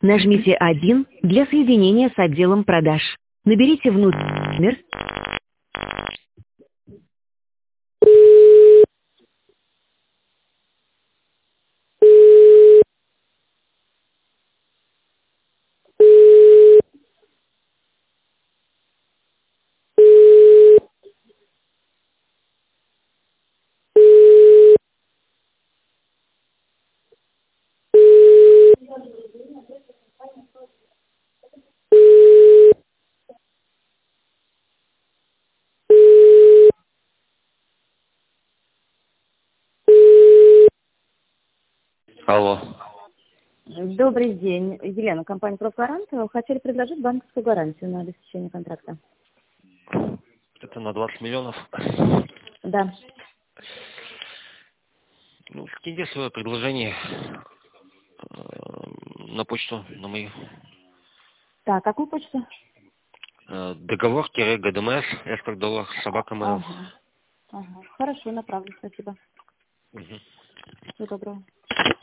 Нажмите 1 для соединения с отделом продаж. Наберите внутренний номер. Алло. Добрый день. Елена, компания «Профгарант». Хотели предложить банковскую гарантию на обеспечение контракта. Это на 20 миллионов. Да. Ну, скиньте свое предложение на почту, на мою. Так, какую почту? Договор-ГДМС, $, собака.mail. Ага. Хорошо, направлю. Спасибо. Мгм. Всего доброго.